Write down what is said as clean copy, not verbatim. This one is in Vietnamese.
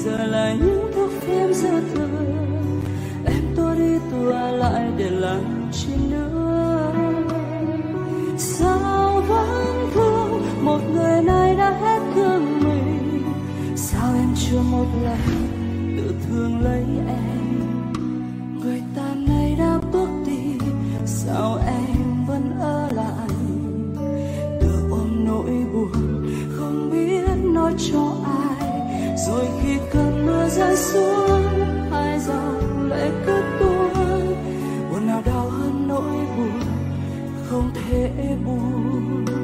giờ là những thước phim dư thừa. Em tua đi tua lại để làm chi nữa? Sao vẫn thương một người này đã hết thương mình? Sao em chưa một lần tự thương lấy em? Người ta này đã bước đi, sao em vẫn ở lại? Tự ôm nỗi buồn không biết nói cho ai. Rồi khi cơn mưa rơi xuống, hai dòng lệ cứ tuôn. Buồn nào đau hơn nỗi buồn không thể buồn.